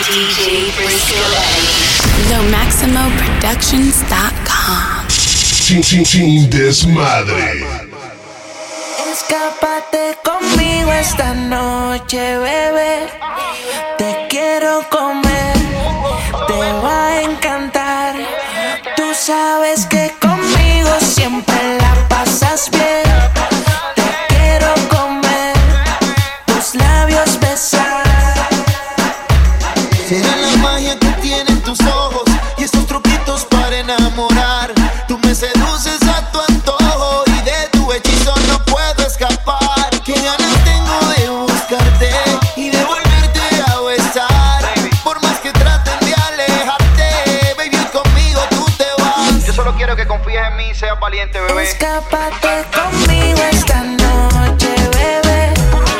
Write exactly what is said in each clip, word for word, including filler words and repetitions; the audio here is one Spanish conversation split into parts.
D J Frisco Eddie. The Maximo Productions dot com. Sin, sin, sin desmadre. Escápate conmigo esta noche, bebé. Te quiero comer, te va a encantar. Tú sabes que conmigo siempre la pasas bien. Te quiero comer, tus labios besar. Será la magia que tienen tus ojos y esos truquitos para enamorar. Tú me seduces a tu antojo y de tu hechizo no puedo escapar. Qué ganas tengo de buscarte y de volverte a besar. Por más que traten de alejarte, baby, conmigo tú te vas. Yo solo quiero que confíes en mí y seas valiente, bebé. Escápate conmigo esta noche, bebé.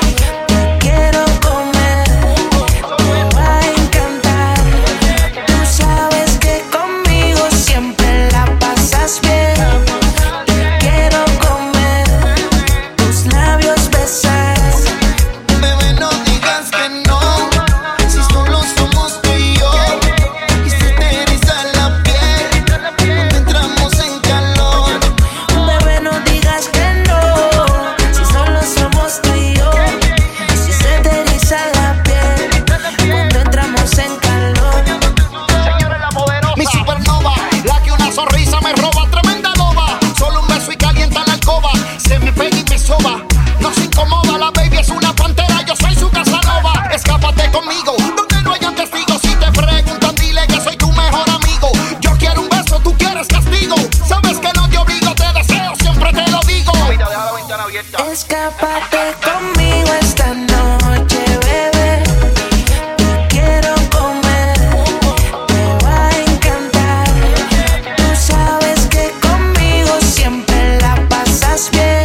Te quiero comer, te va a encantar. Tú sabes que conmigo siempre la pasas bien. Te quiero comer, tus labios besar. Bebé, no digas que no, si solo somos tú y yo. Y se te eriza la piel cuando entramos en calor. Bebé, no digas que no, si solo somos tú y yo. Y si se te eriza la piel cuando entramos en calor. Señores, la poderosa. Mi supernova, la que una sonrisa me roba, tremenda loba. Solo un beso y calienta la alcoba. Se me pega y me soba, no se incomoda. La baby es una pantera, yo soy su Casanova. Escápate conmigo, donde no hayan testigos. Si te preguntan, dile que soy tu mejor amigo. Yo quiero un beso, tú quieres castigo. Sabes que no te obligo, te deseo, siempre te lo digo. Mira, deja la ventana abierta. Escápate conmigo esta noche, bebé. Te quiero comer, te va a encantar. Tú sabes que conmigo siempre la pasas bien.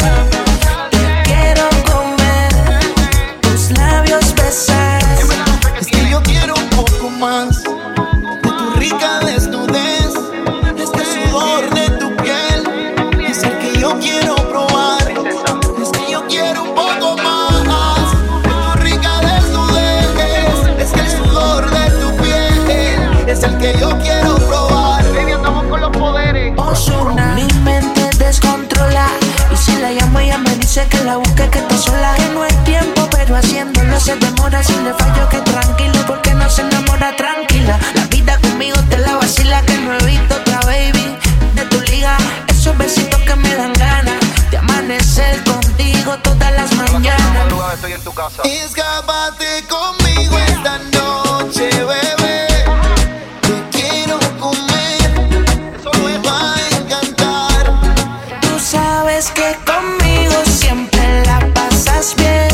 Te quiero comer, tus labios besar. Es que yo quiero un poco más de tu rica desnudez, este sudor de tu piel. Es el que yo quiero probar. Es que yo quiero un poco más de tu rica desnudez. Es que el sudor de tu piel es el que yo quiero probar. Baby, andamos con los poderes. Ozuna. Mi mente descontrola y si la llamo ella me dice que la busque, que está sola. Que no hay tiempo pero haciéndolo se demora. Si le fallo que tranquilo porque no se enamora tranquila. La vida conmigo te la vacila, que no he visto otra baby de tu liga. Esos besitos que me dan ganas de amanecer contigo todas las mañanas. Lugar, estoy en tu casa. Escápate conmigo esta noche, bebé. Te quiero comer, me va a encantar. Tú sabes que conmigo siempre la pasas bien.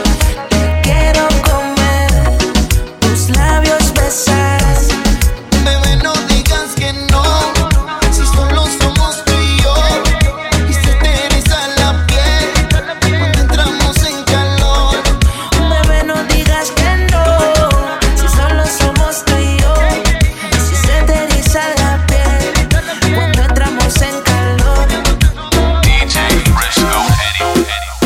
Te quiero comer, tus labios besar. Bebé, no digas que no, si solo somos tú y yo. Y se te eriza la piel cuando entramos en calor. Bebé, no digas que no, si solo somos tú y yo. Y si se te eriza la piel cuando entramos en calor. D J Frisco Eddie.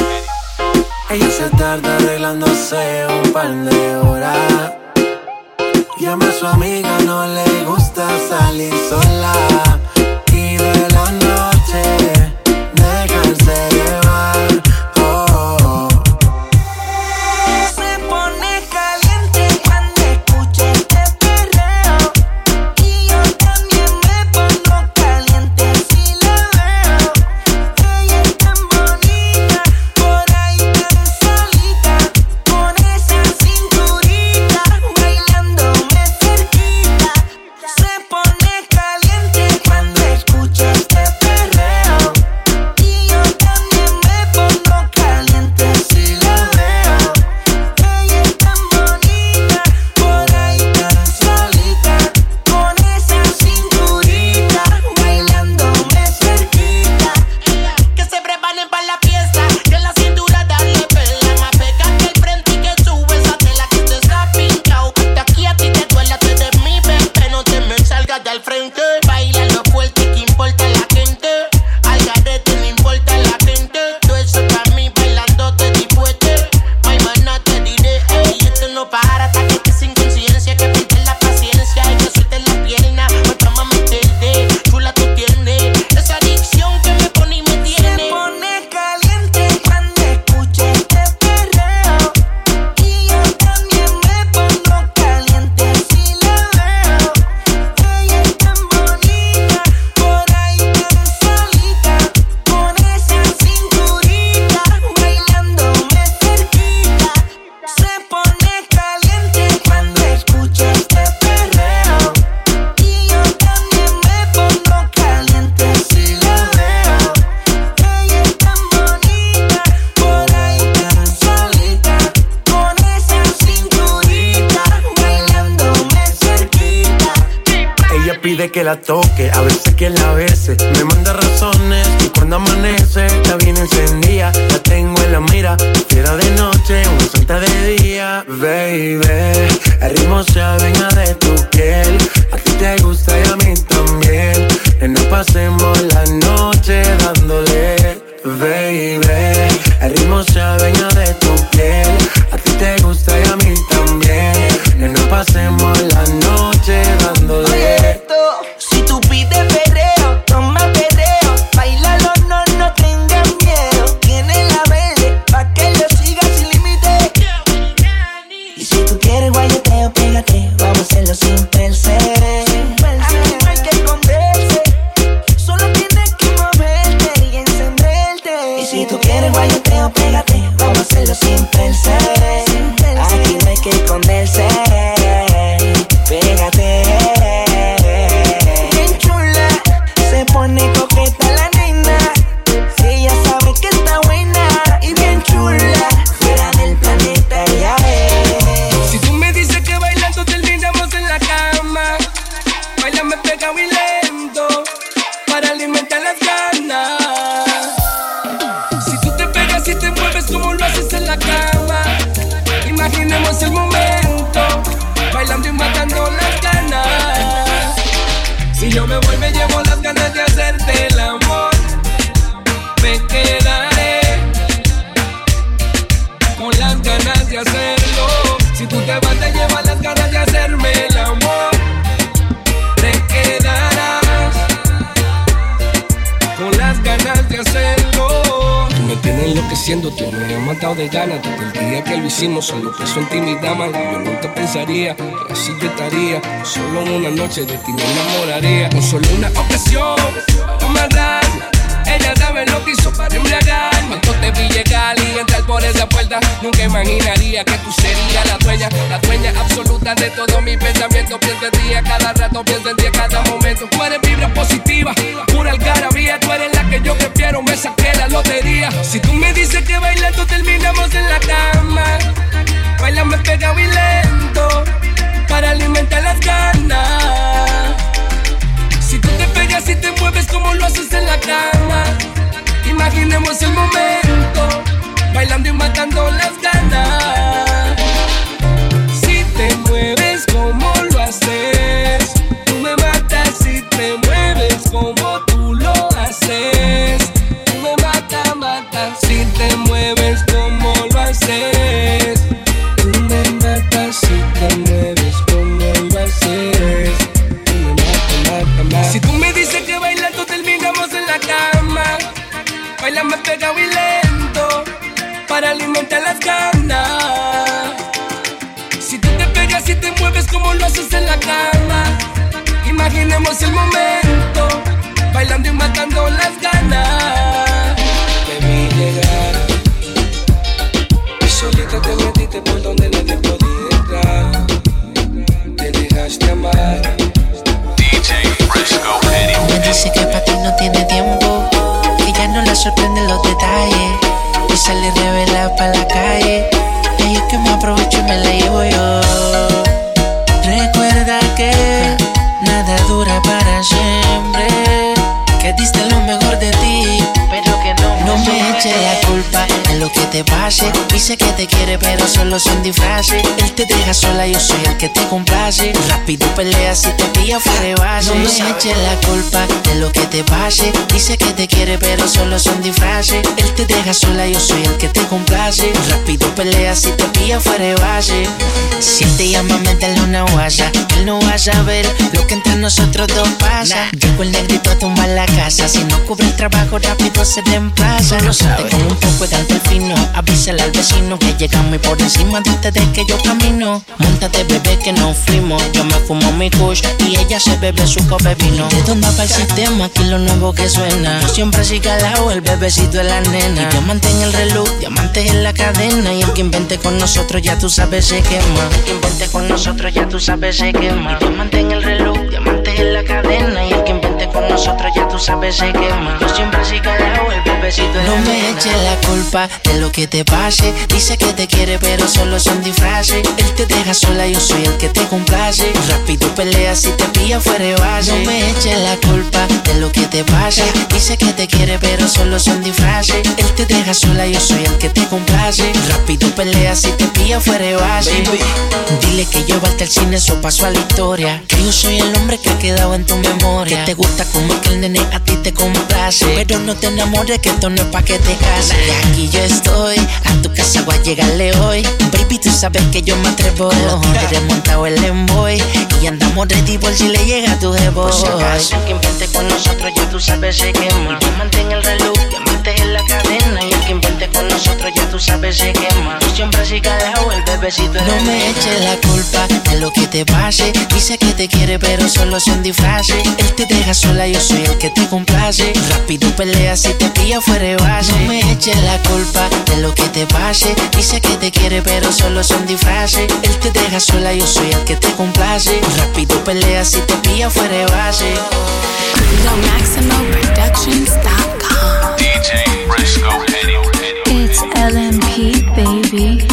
Ella se tarda arreglándose un par de horas. Llama a su amiga, no le gusta salir sola. Y de la noche dejarse llevar. Oh, oh, oh. Se pone caliente cuando escucha este perreo. Y yo también me pongo caliente si la veo. Ella es tan bonita, por ahí tan solita, con esa cinturita, bailándome cerquita. Se pone caliente pide que la toque, a veces que la bese. Me manda razones y cuando amanece está bien encendida. La tengo en la mira, fiera de noche, una santa de día. Baby, el ritmo se adueña de tu piel. A ti te gusta y a mí también. Y nos pasemos la noche dándole. Baby, el ritmo se adueña de tu piel. A ti te gusta y a mí también. Y nos pasemos la noche dándole. Oye esto, si tú pides perreo, toma perreo. Bailalo, no, no tengas miedo. Tiene la verde, pa' que lo sigas sin límite. Y si tú quieres guayoteo, pégate. Vamos a hacerlo sin perse. Aquí no hay que esconderse. Solo tienes que moverte y encenderte. Y si tú quieres guayoteo, pégate. Vamos a hacerlo sin perse. Aquí no hay que esconderse. Pégate. Bien chula, se pone coqueta la nena. Si ella sabe que está buena y bien chula, fuera del planeta ella es. Si tú me dices que bailando terminamos en la cama, bailame pegado y lento para alimentar las ganas. Si tú te pegas y te mueves como lo haces en la cama, imaginemos el momento, bailando y matando las ganas. Si yo me voy me llevo las ganas de hacerte el amor. Me quedaré con las ganas de hacerlo. Si tú te vas te llevas las ganas de hacerme el amor. Te quedarás con las ganas de hacerlo. Tú me tienes enloqueciendo, tú me has matado de ganas. Desde el día que lo hicimos, solo pensó en ti mi dama. Y yo nunca pensaría que así yo estaría. Solo una noche de ti me enamoraría. Con solo una ocasión, amarrarla. Ella sabe lo que hizo para embriagarme. Cuando te vi llegar y entrar por esa puerta, nunca imaginaría que tú serías la dueña, la dueña absoluta de todos mis pensamientos. Pienso en ti a cada rato, pienso en ti a cada momento. Tú eres vibra positiva, pura algarabía. Tú eres la que yo prefiero, me saqué la lotería. Si tú me dices que bailando terminamos en la cama, bailame pegado y lento para alimentar las ganas. Si tú te pegas y te mueves como lo haces en la cama, imaginemos el momento, bailando y matando las ganas. Si te mueves como lo haces, tú me matas. Si te mueves como tú lo haces, tú me matas, matas. Si te mueves como lo haces, tú me matas. Si te mueves como lo haces, si tú me dices que bailando terminamos en la cama, bailame pegado y lento para alimentar las ganas. Si tú te pegas y te mueves como lo haces en la cama, imaginemos el momento, bailando y matando las ganas. Te vi llegar y solita te metiste por donde nadie podía entrar. Te dejaste amar. Me dice que pa' ti no tiene tiempo, que ya no la sorprenden los detalles, y sale revela pa' la calle. Ella es que me aprovecho y me la llevo yo. Recuerda que nada dura para siempre, que diste lo mejor de ti, pero que no, no me eches la culpa de lo que te pase. Dice que te quiere pero solo son disfraces. Él te deja sola, yo soy el que te complace. Rápido peleas si te pilla fuera de base. No me eches la culpa de lo que te pase. Dice que te quiere pero solo son disfraces. Él te deja sola, yo soy el que te complace. Rápido peleas si te pilla fuera de base. Si él te llama, métele una guasa. Él no va a saber lo que entre nosotros dos pasa. Llegó el negrito a tumbar la casa. Si no cubre el trabajo, rápido se reemplaza. No sabe. Con un poco de canto fino, avísale al vecino que llegamos y por encima de ustedes que yo camino. Móntate, bebé, que nos fuimos. Yo me fumo mi kush y ella se bebe su copa de vino. De dónde va el sistema, aquí lo nuevo que suena. Yo siempre así calado, el bebecito de la nena. Y diamante en el reloj, diamantes en la cadena. Y el que invente con nosotros ya tú sabes se quema. El que invente con nosotros ya tú sabes se quema. Y diamante en el reloj, diamantes en la cadena. Y el que invente con nosotros nosotros ya tú sabes se quema. Yo siempre así calado, el bebecito en la. No me eches la culpa de lo que te pase. Dice que te quiere pero solo son disfraces. Él te deja sola, yo soy el que te complace. Rápido peleas si te pilla fuera de base. No me eches la culpa de lo que te pase. Dice que te quiere pero solo son disfraces. Él te deja sola, yo soy el que te complace. Rápido peleas si te pilla fuera de base. Baby, dile que yo voy al cine, eso pasó a la historia. Que yo soy el hombre que ha quedado en tu memoria. Que te gusta como que el nene a ti te complace. Pero no te enamores que esto no es pa' que te cases. Y aquí yo estoy, a tu casa voy a llegarle hoy. Baby, tú sabes que yo me atrevo. Te he montado el envoy y andamos ready por si le llega a tu jevo. Por si acaso quien vente con nosotros ya tú sabes se quema. Y mantén el reloj, diamantes en la cadena. Y el que invente con nosotros ya tú sabes se quema. Yo siempre así calado, el bebecito en. No me eches la culpa de lo que te pase. Dice que te quiere pero solo son disfraces. Él te deja sola, yo soy el que te complace. Rápido peleas si te pilla fuera de base. No me eches la culpa de lo que te pase. Dice que te quiere pero solo son disfraces. Él te deja sola, yo soy el que te complace. Rápido peleas si te pilla fuera de base. Lo Maximo Productions dot com. D J Fresco Henny. It's L M P, baby.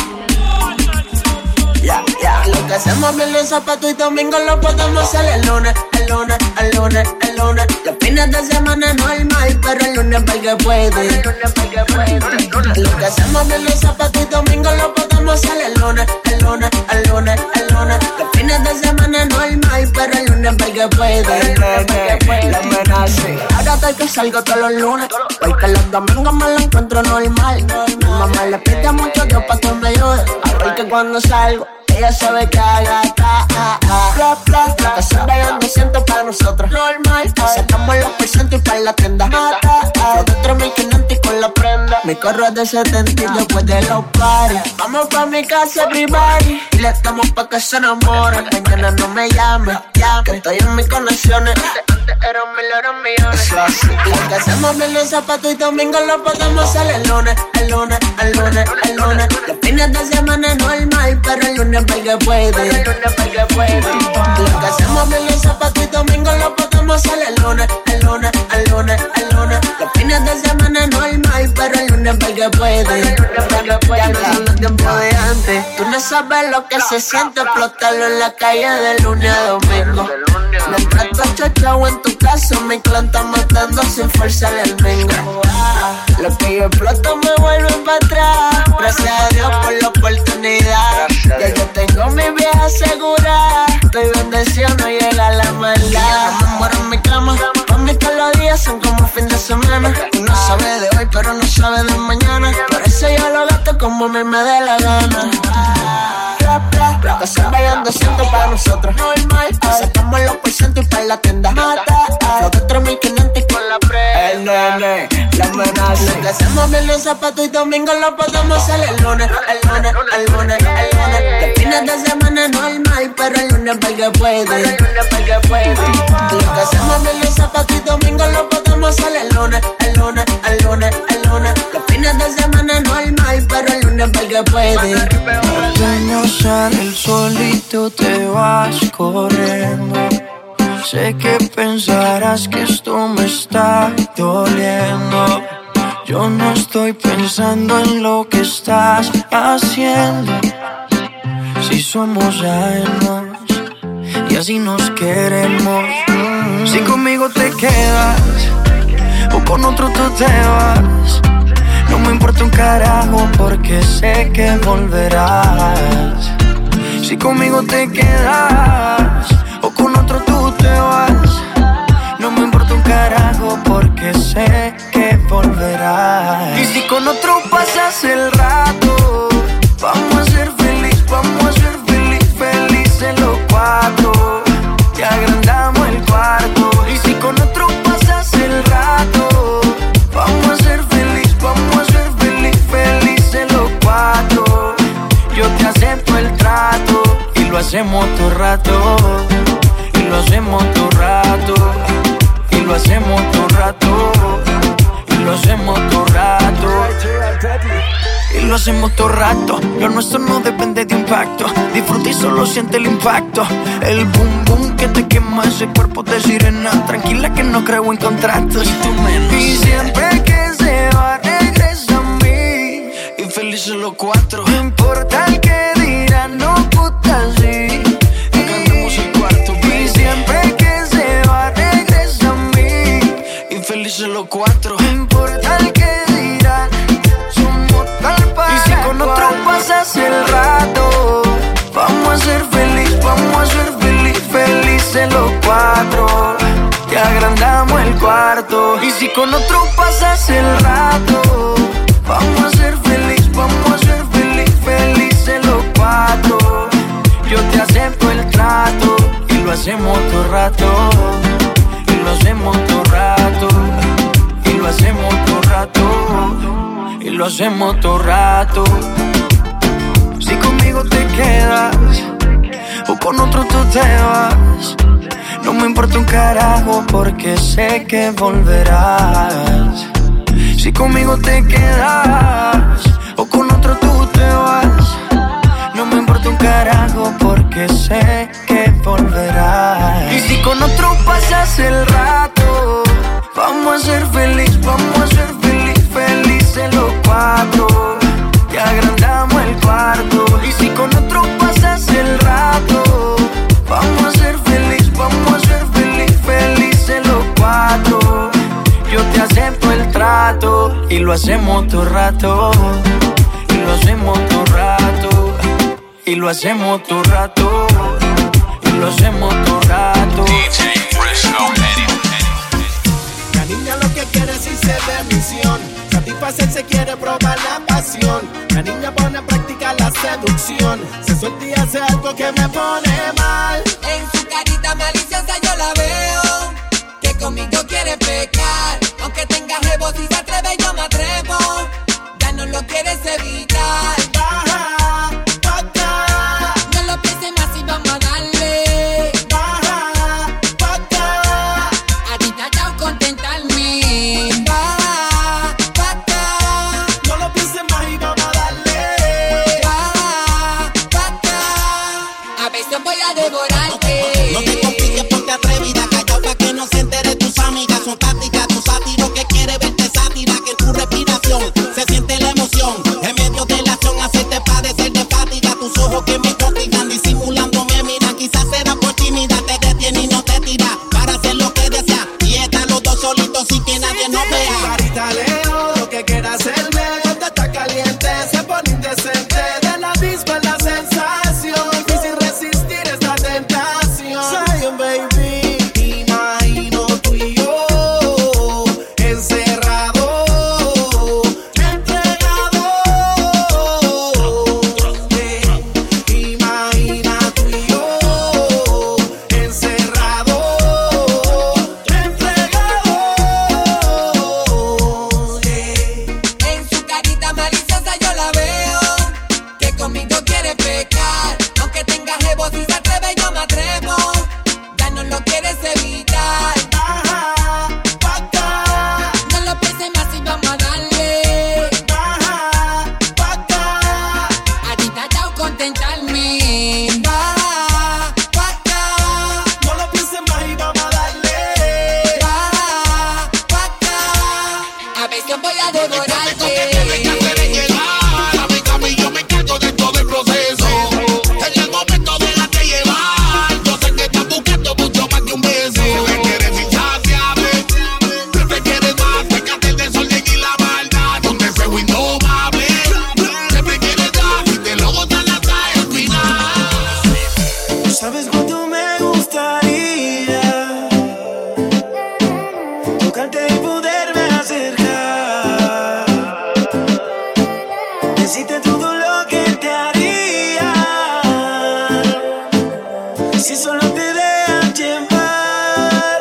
Yeah, yeah. Lo que hacemos viernes, zapato y domingo lo podemos hacer el lunes, el lunes, el lunes, el lunes. Los fines de semana normal, pero el lunes porque puede. El lunes porque puede. Lo que hacemos viernes, zapato y domingo lo podemos hacer el lunes, el lunes, el lunes, el lunes. Los fines de semana normal, pero el lunes porque puede. El lunes porque puede. Ahora estoy que salgo todos los lunes, porque los domingos me lo encuentro normal. Mi mamá le pide mucho Dios para que me ayude. Porque cuando salgo ella sabe que haga ta, ah, ah. Bla, bla, bla. Que se vayan doscientos para nosotros. Normal, ah. Sacamos los por ciento y para la tienda. Mata, ah. De tres mil quinientos y con la prenda. Mi corro es de setenta y después de los paris. Vamos pa' mi casa, everybody. Y le damos pa' que se enamoren. Mañana no me llame, llame. Que estoy en mis conexiones. Antes eran mil, eran millones. Lo que hacemos viernes, zapato y domingo lo podemos hacer el lunes, el lunes, el lunes, el lunes. Los fines de semana normal, pero el lunes porque puede. El lunes porque puede. Lo que hacemos viernes, zapato y domingo lo podemos hacer el lunes, el lunes, el lunes, el lunes. Los fines de semana normal, pero el lunes porque puede. El lunes porque puede. Ya no son los tiempos de antes. Tú no sabes lo que se siente explotarlo en la calle de lunes a domingo. Mientras tú chochao en tu casa, mi clan está matando sin forzar el mingo. Lo que yo exploto me vuelve para atrás. Gracias a Dios por la oportunidad. Ya yo tengo mi vieja segura. Estoy bendecido, no llega la maldad. Yo no me muero en mi cama. Para mí todos los días son como fin de semana. Uno sabe de hoy, pero no sabe de mañana. Por eso yo lo gasto como a mí me dé la gana. Lo que se vayan doscientos para nosotros. Normal, sacamos los por ciento y para la tienda. Mata, los de tres mil quinientos y con la pre. El nene, la amenaza. Lo que hacemos viernes, zapato y domingo lo podemos hacer el lunes, el lunes, el lunes, el lunes. Los fines de semana normal, pero el lunes porque puede. El lunes porque puede. Lo que hacemos viernes, zapato y domingo lo podemos hacer el lunes, el lunes, el lunes, el lunes. Los fines de semana normal, pero el lunes porque puede. Cuando sale el solito te vas corriendo. Sé que pensarás que esto me está doliendo. Yo no estoy pensando en lo que estás haciendo. Si somos ajenos y así nos queremos. Si conmigo te quedas o con otro tú te vas, no me importa un carajo porque sé que volverás. Si conmigo te quedas o con otro tú te vas, no me importa un carajo porque sé que volverás. Y si con otro pasas el rato, vamos a ser feliz, vamos a ser feliz, felices los cuatro. Y agrandamos el cuarto. Y si con otro pasas el rato, vamos a ser feliz, vamos a ser feliz, felices los cuatro. Yo te acepto el trato y lo hacemos todo rato. Y lo hacemos todo rato. Y lo hacemos todo rato. Y lo hacemos todo rato. Y lo hacemos todo rato. Lo nuestro no depende de impacto. Disfruta y solo siente el impacto. El boom boom que te quema ese cuerpo de sirena. Tranquila que no creo en contratos. Y tú menos. Y siempre que se va regresa a mí. Y felices los cuatro. No importa el que dirán, no puta sí. Cantemos el cuarto, baby. Y siempre que se va regresa a mí. Y felices los cuatro. No importa el que dirán. Y si con otro pasas el rato, vamos a ser feliz, vamos a ser feliz, felices los cuatro. Te agrandamos el cuarto. Y si con otro pasas el rato, vamos a ser feliz, vamos a ser feliz, felices los cuatro. Yo te acepto el trato y lo hacemos todo rato. Y lo hacemos todo rato. Y lo hacemos todo rato. Y lo hacemos todo rato. Si conmigo te quedas o con otro tú te vas, no me importa un carajo porque sé que volverás. Si conmigo te quedas o con otro tú te vas, no me importa un carajo porque sé que volverás. Y si con otro pasas el rato, vamos a ser feliz, vamos a ser feliz, felices los cuatro. Te agrandamos el cuarto. Y si con otro pasas el rato, vamos a ser feliz, vamos a ser feliz, felices los cuatro. Yo te acepto el trato y lo hacemos todo rato. Y lo hacemos todo rato. Y lo hacemos todo rato. Y lo hacemos todo rato. D J Fresco Edit. La niña lo que quiere es irse de misión. Satisfacerse, quiere probar la pasión. La niña pone en práctica la seducción. Se suelta y hace algo que me pone mal. En su carita maliciosa yo la veo, que conmigo quiere pecar. Aunque tenga jebos y se atreve, yo me atrevo. Ya no lo quieres evitar. Baja, baja. No lo pienses más y vamos a darle. Baja, baja. Ahorita ya contentarme. Baja, baja. No lo pienses más y vamos a darle. Baja, baja. A veces voy a devorarte. No te compliques, ponte atrevida. Callao pa' que no se entere tus amigas. Son tácticas, tu sátiro que quiere verte sátira. Que en tu respiración se siente la emoción. En medio de la acción hacerte padecer de fatiga. Tus ojos que me castigan disimulando me miran. Quizás será por tímida, te detiene y no te tira. Para hacer lo que deseas. Y están los dos solitos sin que nadie nos vea. Carita lejos, lo que quiera hacerme. Cuando está caliente, se pone indecente. De la misma la sensación. Difícil resistir esta tentación. Zion, baby. Imagino tú y yo encerrados, entregados. Eh, Imagina tú y yo encerrados, entregados. Eh. En su carita maliciosa yo la veo, que conmigo quiere pecar. Aunque tenga jebos y se atreve, yo me atrevo. Ya no lo quieres evitar. Baja, baja, No lo pienses más y vamos a darle. baja, baja. Ahorita ya contentarme. Baja, baja. No lo pienses más y vamos a darle. Baja, baja. A veces voy a devorarte. Yo me encargo de todo el proceso. En el momento déjate llevar. Yo sé que estás buscando mucho más que un beso. Te quieres insaciable, te quieres más. Fíjate el desorden y la maldad. Un deseo indomable. Siempre quieres dar y te lo gozan hasta el final. ¿Sabes cuánto me gustaría tocarte y poderme acercar? Decirte todo lo que te haría si solo te dejas llevar.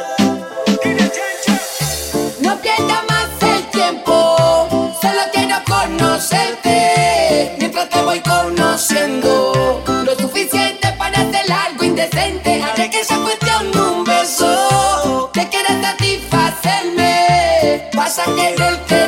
No pierda más el tiempo, solo quiero conocerte. Mientras te voy conociendo, lo suficiente para hacer algo indecente. Haré que sea cuestión de un beso, que quieras satisfacerme. Vas a quererte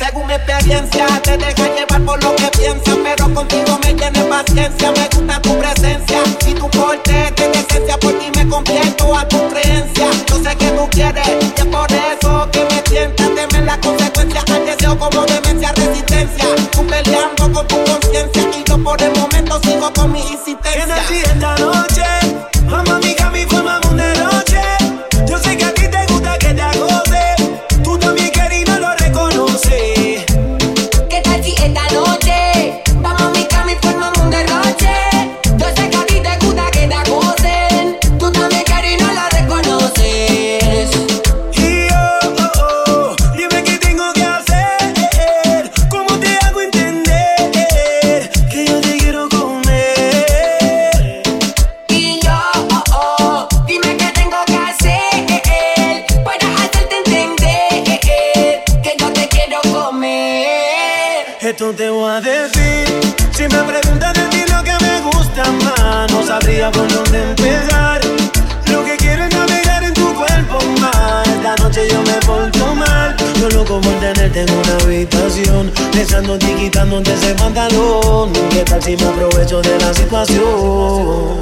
Según mi experiencia, te deja llevar por lo que piensas, pero contigo me tienes paciencia. Me gusta tu presencia y tu porte de decencia. Por ti me convierto a tu creencia. Yo sé que tú quieres y es por eso que me tientas. Temer la consecuencia al deseo como demencia, resistencia. Tú peleando con tu conciencia y yo por el momento sigo con mi insistencia. Que nací esta noche, vamos a mi cama y formamos un derroche. Yo sé que a ti te gusta que te agote. Tú también quieres y no lo reconoces. ¿Qué tal si esta noche vamos a mi cama y formamos un derroche? Yo sé que a ti te gusta que te acosen. Tú también quieres y no lo reconoces. Y oh, oh, oh, dime qué tengo que hacer. ¿Cómo te hago entender que yo te quiero comer? Y yo, oh, oh, dime qué tengo que hacer para hacerte entender que yo te quiero comer. Esto te voy a decir. Si me preguntas de ti lo que me gusta más, no sabría por dónde empezar. Lo que quiero es navegar en tu cuerpo más. Esta noche yo me porto mal. Yo loco por tenerte en una habitación, besándote y quitándote ese pantalón. ¿Qué tal si me aprovecho de la situación?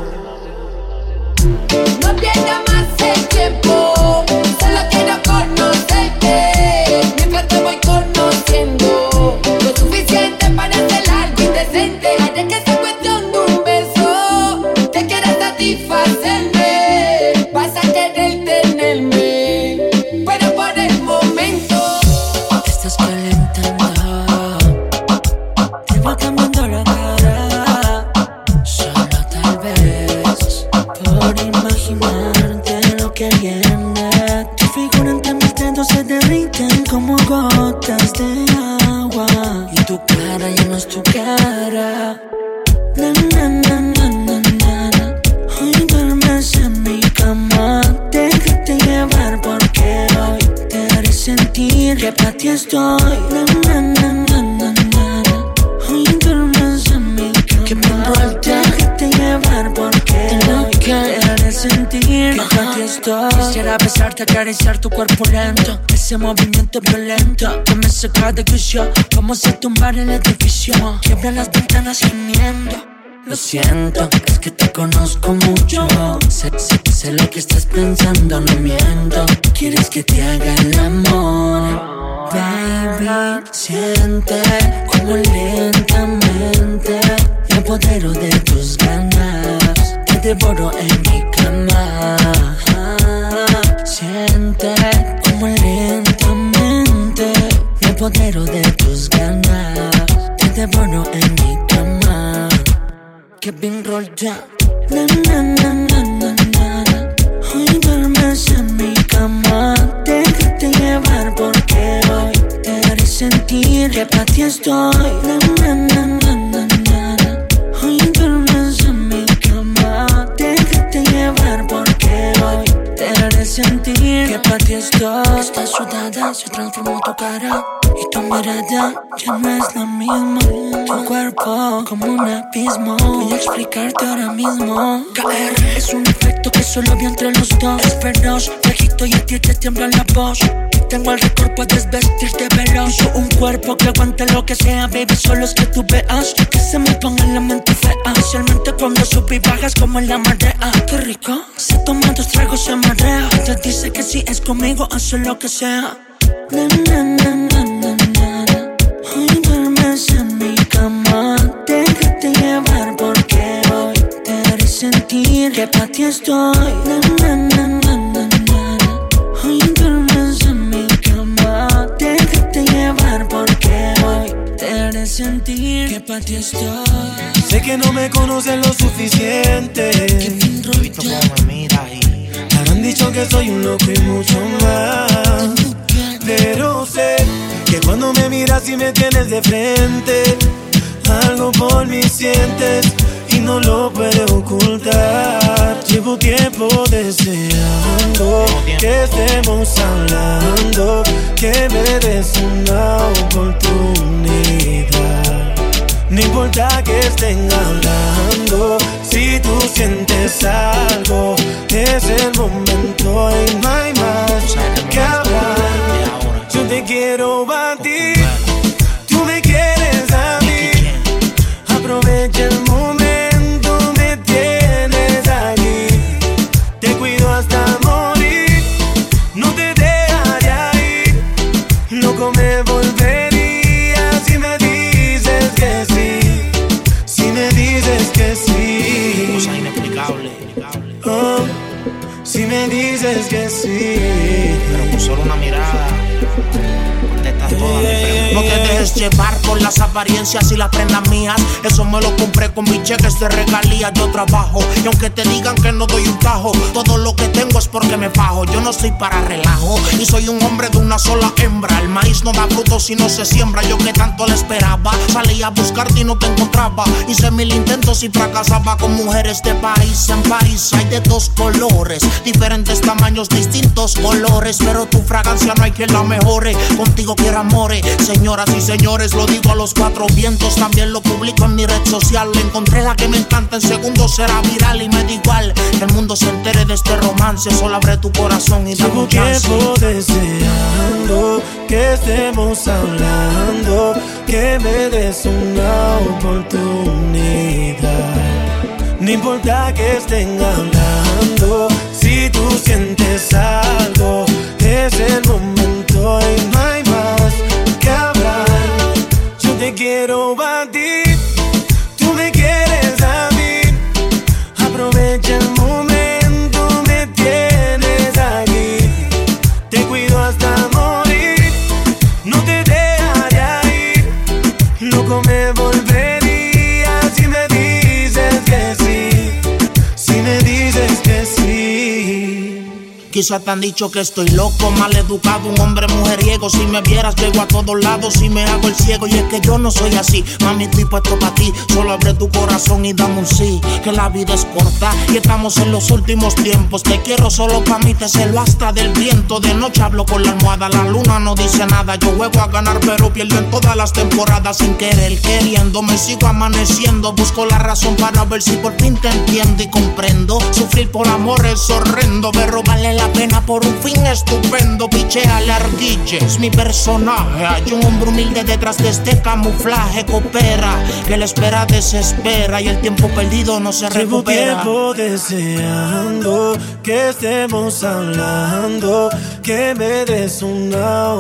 No pierdas más el tiempo, solo quiero conocerte. Mientras te voy conociendo, lo suficiente para hacer algo indecente. Haré que sea cuestión de un beso, te quieras satisfacerme. Vas a querer tenerme, pero por el momento te estás calentando, te va cambiando la cara. Solo tal vez por imaginarte lo que viene. Tu figura entre mis dedos se derriten como gotas de agua. Y tu cara ya no es tu cara. Na, na, na, na, na, na. Hoy duermes en mi cama. Déjate llevar porque hoy te haré sentir que para ti estoy. Na, na, na, na, na, na. Hoy duermes en mi cama. Que me importa. Déjate llevar porque hoy te haré sentir que para ti estoy. Quisiera besarte, acariciar tu cuerpo lento. Ese movimiento violento que me saca de quicio, como si tumbara el edificio. Quiebra las ventanas gimiendo. Lo siento, es que te conozco mucho. Sé, sé, sé lo que estás pensando, no miento. Quieres que te haga el amor. Baby, siente como lentamente me apodero de tus ganas. Te devoro en mi cama. Siente como lentamente me apodero de tus ganas. Te devoro en mi cama. Kevin Roldán. Na, na, na, na, na, na. Hoy duermes en mi cama. Déjate llevar porque hoy te haré sentir que para ti estoy. Na, na, na, na, na, na. Hoy duermes en mi cama. Déjate llevar porque hoy te haré sentir que para ti estoy. Estás sudada, se transformó tu cara. Y tu mirada ya no es la misma. Tu cuerpo como un abismo. Voy a explicarte ahora mismo. Caer es un efecto que solo vi entre los dos. Es feroz, viejito y a ti te tiembla la voz. Tengo el récord, puedes vestirte veloz. Uso un cuerpo que aguante lo que sea, baby, solo es que tú veas. Que se me ponga en la mente fea. Especialmente cuando subes y bajas como en la marea. Qué rico, se toma dos tragos, se marea. Te dice que si es conmigo, hace lo que sea. Na, na, na, na, na, na. Hoy duermes en mi cama. Déjate llevar porque hoy te haré sentir que para ti estoy. Na, na, na, na, na, na. Hoy duermes en mi cama. Déjate llevar porque hoy te haré sentir que para ti estoy. Sé que no me conoces lo suficiente. He visto cómo me miras y me habrán dicho que soy un loco y mucho más. Pero sé que cuando me miras y me tienes de frente, algo por mí sientes y no lo puedes ocultar. Llevo tiempo deseando que estemos hablando, que me des una oportunidad. No importa que estén hablando, si tú sientes algo, es el momento y no hay más que hablar. Yo te quiero batir. No te dejes llevar por las apariencias y las prendas mías. Eso me lo compré con mis cheques de regalía. Yo trabajo y aunque te digan que no doy un tajo, todo lo que tengo es porque me fajo. Yo no soy para relajo y soy un hombre de una sola hembra. El maíz no da fruto si no se siembra. Yo que tanto le esperaba, salí a buscarte y no te encontraba. Hice mil intentos y fracasaba con mujeres de país en país. Hay de dos colores, diferentes tamaños, distintos colores, pero tu fragancia no hay quien la mejore. Contigo quiero amores, señoras y señores, lo digo a los cuatro vientos. También lo publico en mi red social. Encontré la que me encanta, en segundos será viral. Y me da igual que el mundo se entere de este romance. Solo abre tu corazón y dame un chance. Llevo tiempo deseando que estemos hablando, que me des una oportunidad. No importa que estén hablando, si tú sientes algo, es el momento y no hay más que hablar. Yo te quiero batir, tú me quieres a mí. Aprovecha el momento, me tienes aquí. Te cuido hasta morir, no te dejaré ir. Loco me volvería si me dices que sí. Si me dices que sí. Quizá te han dicho que estoy loco, mal educado, un hombre mujeriego. Si me vieras llego a todos lados y me hago el ciego. Y es que yo no soy así, mami, estoy puesto pa' ti. Solo abre tu corazón y dame un sí. Que la vida es corta y estamos en los últimos tiempos. Te quiero solo pa' mí, te celo hasta del viento. De noche hablo con la almohada, la luna no dice nada. Yo juego a ganar pero pierdo en todas las temporadas. Sin querer, queriendo, me sigo amaneciendo. Busco la razón para ver si por fin te entiendo y comprendo. Sufrir por amor es horrendo, pero vale la pena por un fin estupendo. Pichea la ardilla, es mi personaje. Hay un hombre humilde detrás de este camuflaje. Coopera, que la espera desespera y el tiempo perdido no se recupera. Llevo tiempo deseando que estemos hablando, que me des una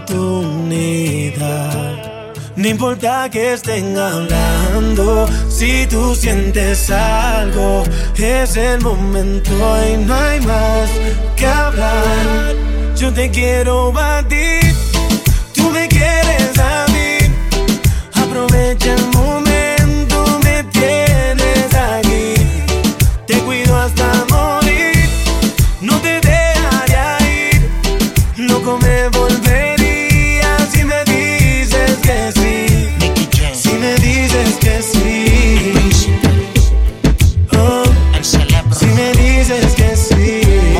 oportunidad. No importa que estén hablando, si tú sientes algo, es el momento y no hay más que hablar. Yo te quiero batir, tú me quieres a mí. Aprovecha el momento, me tienes aquí. Te cuido hasta morir, no te dejaré ir. Loco me volvería si me dices que sí. Si me dices que sí. Oh, si me dices que sí.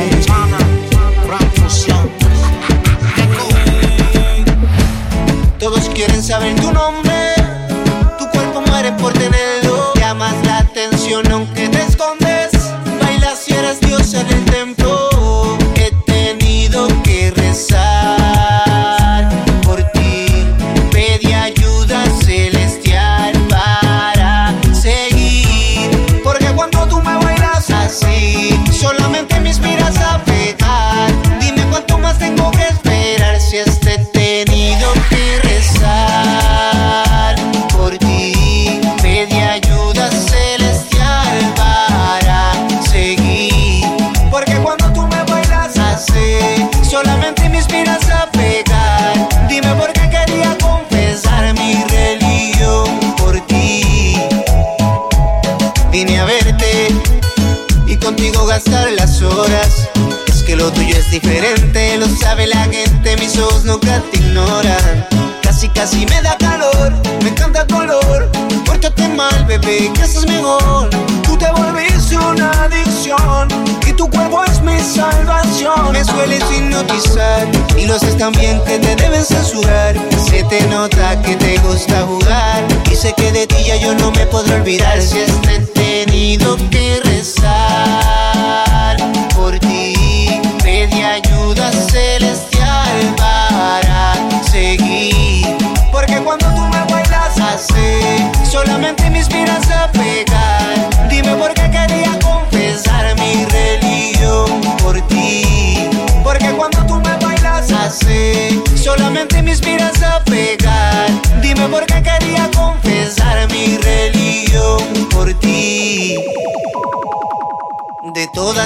Todos quieren saber tu nombre, tu cuerpo muere por tenerlo. Llamas la atención aunque te escondes, bailas y eres Dios en el templo. He tenido que rezar por ti, pedí ayuda celestial para seguir. Porque cuando tú me bailas así, solamente me inspiras a pegar. Dime cuánto más tengo que esperar si este tenido que rezar por ti, pedí ayuda celestial para seguir. Porque cuando tú me bailas así, solamente me inspiras a pegar. Dime por qué quería confesar mi religión por ti. Vine a verte y contigo gastar las horas. Es que lo tuyo es diferente, lo sabe la gente, mis ojos nunca te ignoran. Casi casi me da calor, me encanta el color. Pórtate mal, bebé, que haces mejor. Tú te volviste una adicción y tu cuerpo es mi salvación. Me sueles hipnotizar y lo haces tan bien que te deben censurar. Se te nota que te gusta jugar y sé que de ti ya yo no me podré olvidar. Si has tenido que rezar por ti, pedí ayuda celestial para seguir. Porque cuando tú me bailas así, solamente me inspiras a pegar. Dime por qué quería confesar mi religión por ti. Porque cuando tú me bailas así, solamente me inspiras a pegar. Dime por qué quería confesar mi religión por ti. De todas tienes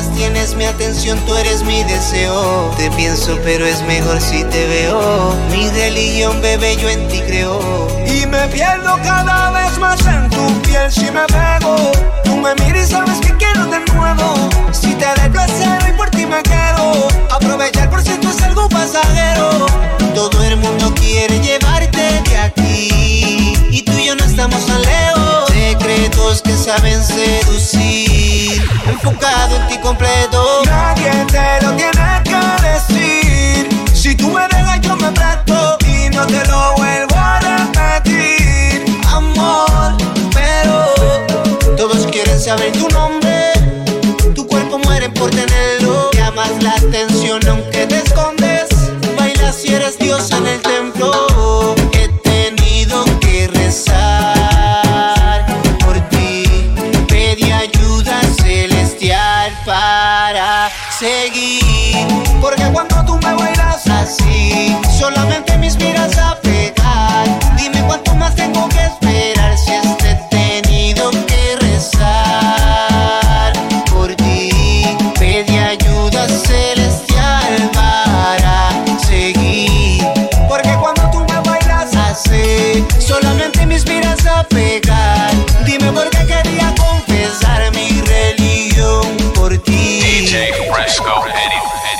tienes mi atención, tú eres mi deseo. Te pienso pero es mejor si te veo. Mi religión, bebé, yo en ti creo. Y me pierdo cada vez más en tu piel si me pego. Tú me miras y sabes que quiero de nuevo. Si te da el placer y por ti me quedo. Aprovechar por si esto es algo pasajero. Todo el mundo quiere llevarte de aquí y tú y yo no estamos tan lejos. Secretos que saben seducir, enfocado en ti completo. Nadie te lo tiene que decir. Si tú me dejas yo me presto y no te lo vuelvo a repetir, amor. Pero todos quieren saber tu nombre. Tu cuerpo muere por tenerlo. Llamas la atención aunque te escondes. Bailas si eres diosa en el templo. He tenido que rezar por ti. Pedí ayuda celestial para seguir. Porque cuando tú me bailas así, solamente me inspiras a pegar. Dime cuánto más tengo que esperar si este he tenido que rezar por ti. Pedí ayuda celestial para seguir. Porque cuando tú me bailas así, solamente me inspiras a pegar. Dime por qué quería confesar mi religión por ti. D J Fresco, Eddie.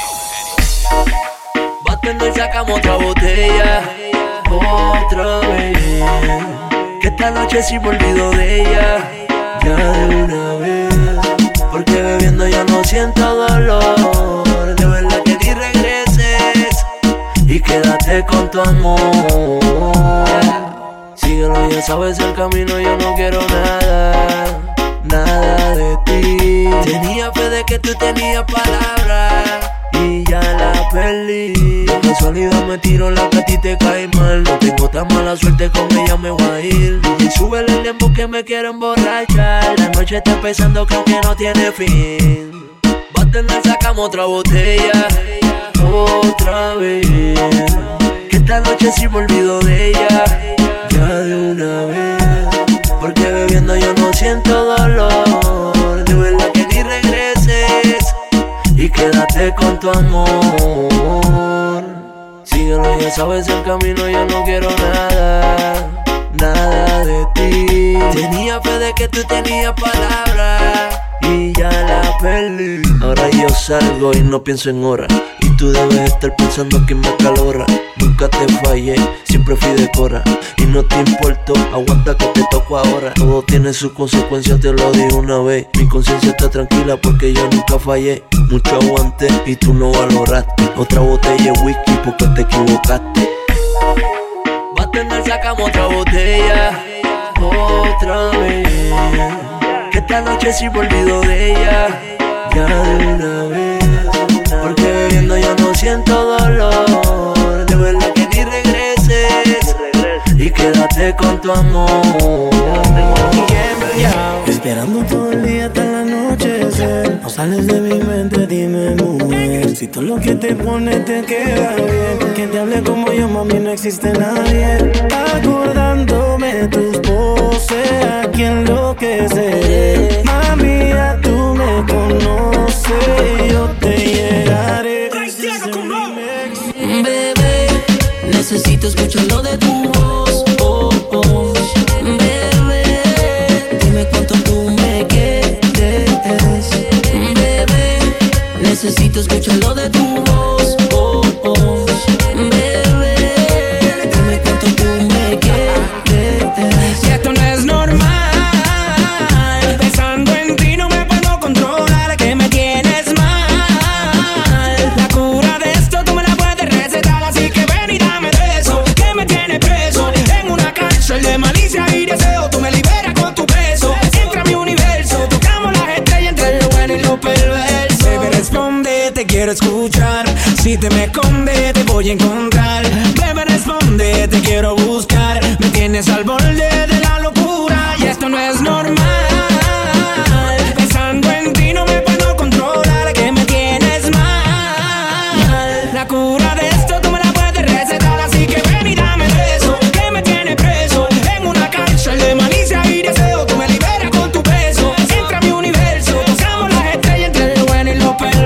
Batiendo y sacamos otra botella, otra vez. Que esta noche sí me olvido de ella, ya de una vez. Porque bebiendo ya no siento dolor. De verdad que ni regreses y quédate con tu amor. Síguelo, ya sabes el camino, yo no quiero nada, nada de ti. Tenía fe de que tú tenías palabras y ya la perdí. De casualidad me tiro la que a ti te cae mal. No tengo tan mala suerte, con ella me voy a ir. Y súbele el lembo que me quiero emborrachar. La noche está empezando, creo que no tiene fin. Bartender, sacamos otra botella, otra vez. Que esta noche sí me olvido de ella, ya de una vez. Porque bebiendo yo no siento dolor. De verdad que ni regreses y quédate con tu amor. Síguelo, ya sabes el camino, yo no quiero nada, nada de ti. Tenía fe de que tú tenías palabras y ya la perdí. Ahora yo salgo y no pienso en horas, y tú debes estar pensando que me acalora. Nunca te fallé, siempre fui de cora, y no te importó, aguanta que te toco ahora. Todo tiene sus consecuencias, te lo dije una vez. Mi conciencia está tranquila porque yo nunca fallé. Mucho aguanté y tú no valoraste. Otra botella de whisky porque te equivocaste. Bartender, sacamos otra botella, otra vez. Que esta noche sí me olvido de ella, ya de una vez. Porque bebiendo yo no siento dolor. De verdad que ni regreses y quédate con tu amor. Esperando todo el día hasta el anochecer. No sales de mi mente, dime mujer. Si todo lo que te pone te queda bien. Que te hable como yo, mami, no existe nadie. Acordándome tus poses, a quien enloqueceré. Mami, ya tú me conoces, yo te llegaré. Bebé, necesito escucharlo de tu voz. Oh, oh. Bebé, dime cuánto tú me quieres. Bebé, necesito escucharlo de tu voz. Oh, oh. Bebé, dime cuánto tú me quieres. Y esto no es normal. Pensando en ti no me puedo controlar, que me tienes mal. La cura de esto tú me la puedes recetar, así que ven y dame de eso, que me tiene preso en una cárcel de malicia y deseo. Tú me liberas con tu beso, entra a mi universo, tocamos las estrellas entre lo bueno y lo perverso. Bebé, responde, te quiero escuchar. Si te me esconde, te voy a encontrar. Bebé, responde, te quiero buscar. Me tienes al borde de la locura y esto no es normal. Pensando en ti no me puedo controlar, que me tienes mal. La cura de esto tú me la puedes recetar, así que ven y dame de eso, que me tiene preso en una cárcel de malicia y deseo. Tú me liberas con tu beso, entra a mi universo, tocamos las estrellas entre lo bueno y lo perverso.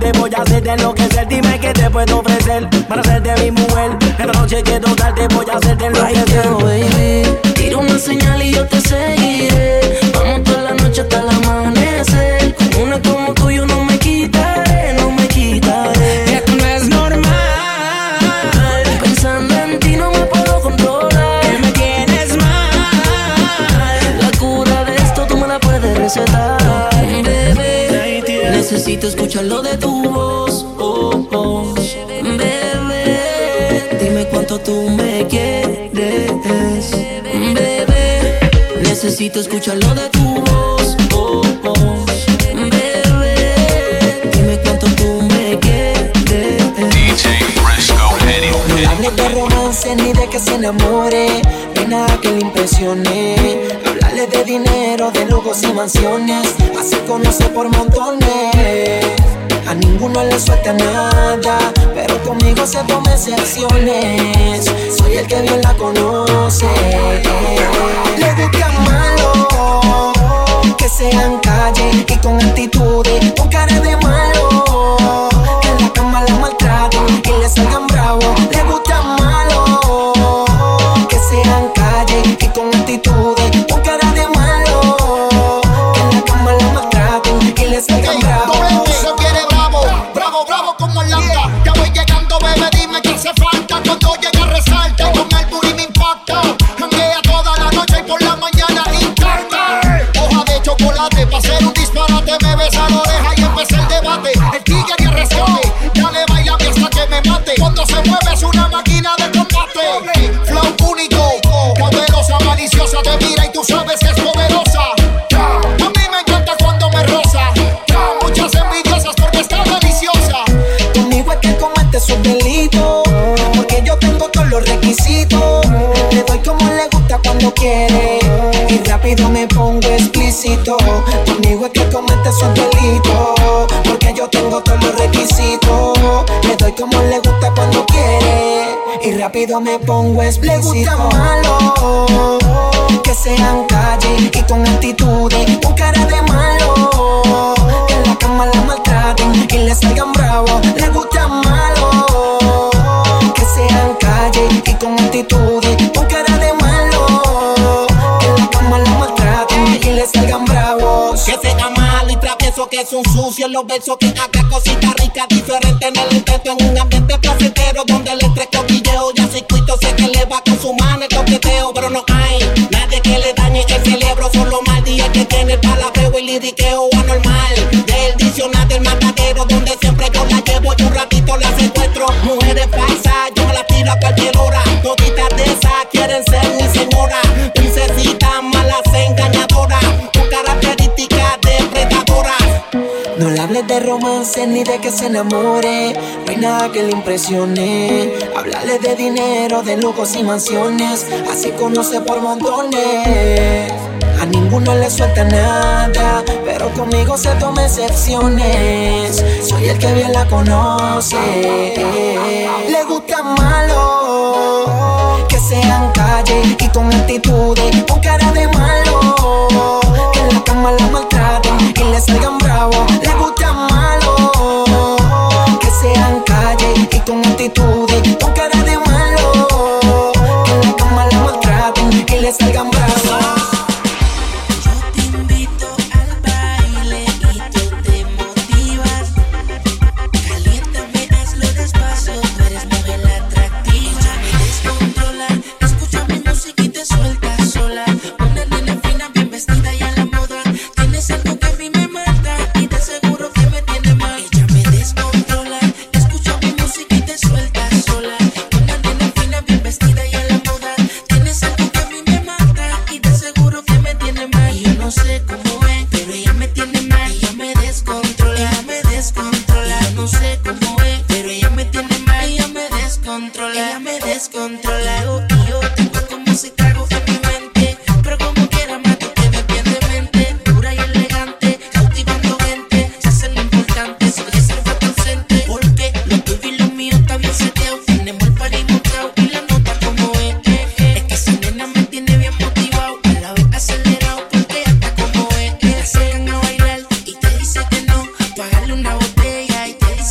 te voy a hacer de enloquecer. Dime qué te puedo ofrecer para hacerte mi mujer. Esta noche quiero darte, voy a hacerte enloquecer. Ay, baby, tira una señal y yo te seguiré. Vamos toda la noche hasta el amanecer. Con una como tú yo no me quitaré, no me quitaré. Esto no es normal. Pensando en ti no me puedo controlar. Que me tienes mal. La cura de esto tú me la puedes recetar. Bebé, necesito escucharlo de tu voz. Oh, oh. Bebé, dime cuánto tú me quieres. Bebé, necesito escucharlo de tu voz. Oh, oh. Bebé, dime cuánto tú me quieres. D J Fresco, anything. No hables de romance ni de que se enamore, no hay nada que le impresione. Hablarle de dinero, de lujos y mansiones, así conoce por montones. A ninguno le suelta nada, pero conmigo se toma excepciones. Soy el que bien la conoce. Le gusta malo, que sean calle y con actitudes, con cara de malo, que en la cama la maltraten y le salgan bravos. Le gusta malo, que sean calle y con actitudes, con cara de malo, que en la cama la maltraten y le salgan bravos. Pa' hacer un disparate me besa la oreja y empecé el debate. El tigre y el rescate, dale baila hasta que me mate. Cuando se mueve es una máquina de combate. Flow único, poderosa, maliciosa, te mira y tú sabes que es poderosa. A mí me encanta cuando me roza. Muchas envidiosas porque está deliciosa. Conmigo es que comete sus delitos, porque yo tengo todos los requisitos. Le doy como le gusta cuando quiere y rápido me pongo explícito. Conmigo es que comete sus delitos, porque yo tengo todos los requisitos. Le doy como le gusta cuando quiere y rápido me pongo explícito. Le gusta malo, que sean calle y con actitudes, con cara de malo, que en la cama la maltraten y le salgan bravos. Le gusta malo, que sean calle y con actitudes, con cara de malo, que en la cama la maltraten y le salgan bravos. Que sea malo y travieso, que es un sucio en los versos, que haga cositas ricas, diferentes en el intento, en un ambiente placentero donde el estrés cotilleo y así cuito se eleva con su mano el coqueteo. Pero no hay nadie que le dañe el cerebro, solo mal día que tiene el palabreo y liriqueo anormal del diccionario del matadero, donde siempre yo la llevo y un ratito la secuestro. Mujeres falsas, yo la tiro a cualquier hora, toditas de esas quieren ser mi señora. Princesitas malas engañadoras, con características depredadoras. No le hables de romance ni de que se enamore, no hay nada que le impresione. Hablarle de dinero, de lujos y mansiones, así conoce por montones. A ninguno le suelta nada, pero conmigo se toma excepciones. Soy el que bien la conoce. Le gusta malo, que sean calle y con actitudes, con cara de malo, que en la cama la maltraten y le salgan bravos. Le gusta malo, que sean calle y con actitudes, con cara de malo, que en la cama la maltraten y le salgan bravos. Pagarle una botella y te dice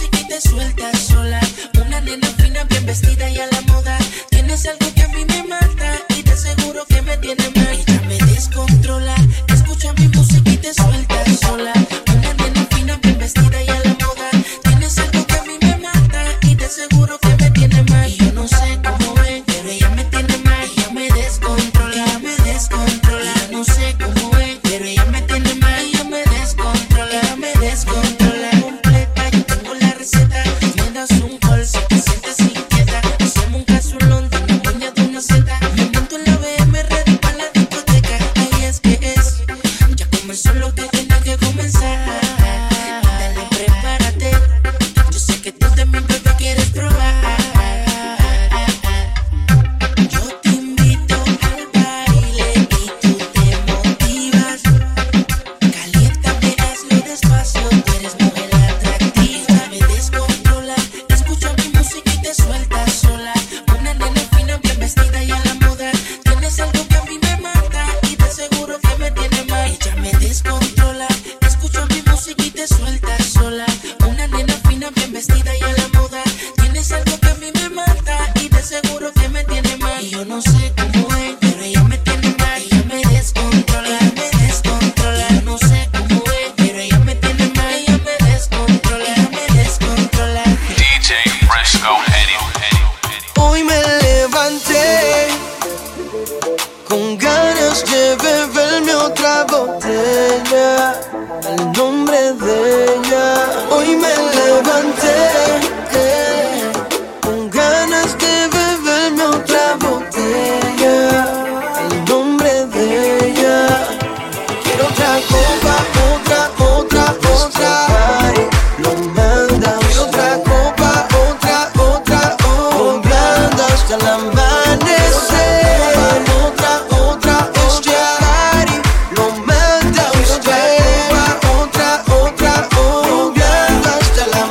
música y te sueltas sola. Una nena fina, bien vestida y a la moda. Tienes algo que a mí me mata y te aseguro que me tiene mal. Ella me descontrola. Escucha mi música y te sueltas sola. Una nena fina, bien vestida y a la moda. Tienes algo que a mí me mata y te aseguro que me tiene mal. Y yo no sé cómo es, pero ella me tiene mal. Ella me descontrola, ella me descontrola. Y yo no sé cómo es, pero ella me tiene mal. Ella me descontrola, ella me descontrola. Completa, yo tengo la receta. Me das un call si te sientes inquieta. Hacemos un casulón de una niña de una seta. Me monto en la B M ready para la discoteca. Ahí es que es, ya comenzó lo que tenía que comenzar. Dale, prepárate. Yo sé que tú de mi bebé quieres probar. Yo te invito al baile y tú te motivas. Caliéntame, hazlo despacio. Tú eres mujer atractiva. Me descontrola. Escucha mi música y te sueltas sola. Una nena fina, bien vestida y a la moda. Tienes algo que a mí me mata y te aseguro que me tiene mal. Ella me descontrola. Escucha mi música y te sueltas sola. Una nena fina, bien vestida y a la moda. Tienes algo que a mí me mata y te aseguro que me tiene mal. Y yo no sé cómo es, pero ella me tiene mal. Ella me descontrola, ella me descontrola. Yo no sé cómo es, pero ella me tiene mal. Ella me descontrola, ella me descontrola. D J Fresco, Eddie. Hoy me levanté con ganas de beberme otra botella al nombre de ella. Hoy me levanté eh, con ganas de beberme otra botella al nombre de ella. Quiero otra copa, otra, otra, otra. Ay, lo manda. Quiero otra copa, otra, otra, otra. Hasta el amanecer. Otra, otra, otra. Lo manda usted. Otra, otra, otra. Hasta el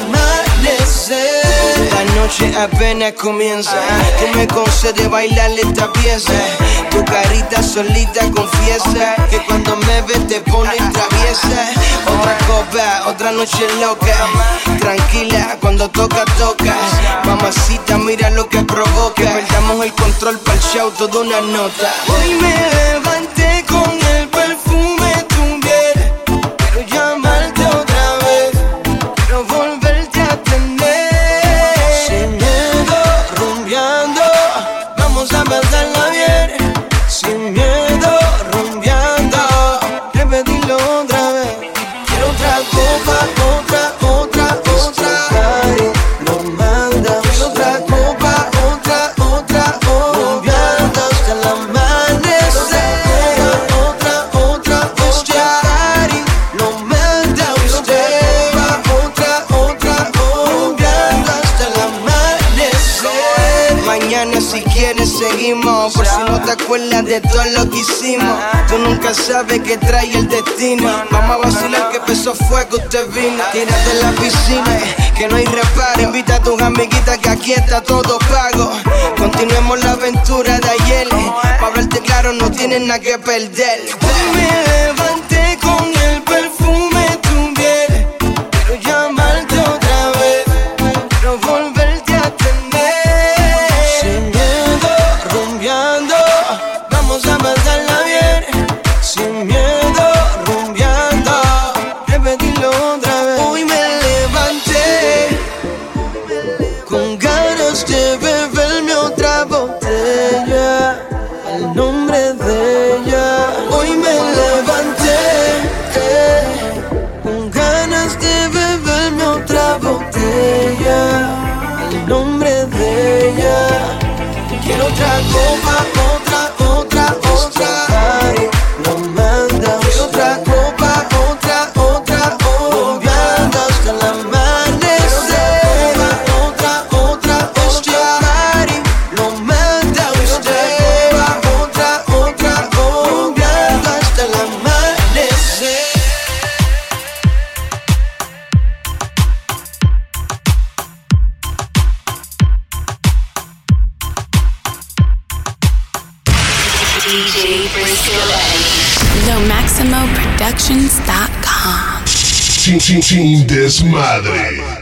amanecer. La noche apenas comienza. Tú me concedes bailar esta pieza. Tu carita solita confiesa que cuando me ves te pones traviesa. Otra copa, otra noche loca. Tranquila, cuando toca, toca. Mamacita, mira lo que provoca. Perdamos el control pa'l show, toda una nota. Hoy me levanté con el perfume de tu piel. Quiero llamarte otra vez. Quiero volverte a tener. Sin miedo, rumbeando. Vamos a pasarla bien. Sin miedo, rumbeando. Repetirlo otra vez. Quiero otra copa, otra, otra, otra. Lo manda. Quiero otra copa, otra, otra, otra. Rumbeando hasta el amanecer. Otra, otra, otra. Lo manda usted. Otra, otra, otra. Rumbeando hasta el amanecer. Mañana si quieres seguimos. Por si no te acuerdas de todo lo que hicimos. Tú nunca sabes qué trae el destino. Vamos a vacilar que peso fuego usted vino. Tírate la piscina, que no hay reparo. Invita a tus amiguitas que aquí está todo pago. Continuemos la aventura de ayer. Pa' hablarte claro, no tienes nada que perder. Hoy me levanté con el perfume de tu piel. Quiero llamarte otra vez. Quiero volverte a tener. Sin miedo, rumbeando. Vamos a pasarla bien. Sin miedo, rumbeando. Repetirlo otra vez. Hoy me levanté con ganas de beberme otra botella al nombre de ella. Hoy me levanté eh, con ganas de beberme otra botella al nombre de ella. Quiero otra copa, otra, otra, otra. Lo manda. Quiero otra copa, otra, otra, otra. Rumbeando hasta el amanecer. Otra, otra, otra. Lo manda usted. Otra, otra, otra. Rumbeando hasta el amanecer. D J Fresco Eddie. Lo Maximo Productions dot com. Sin, sin, sin desmadre.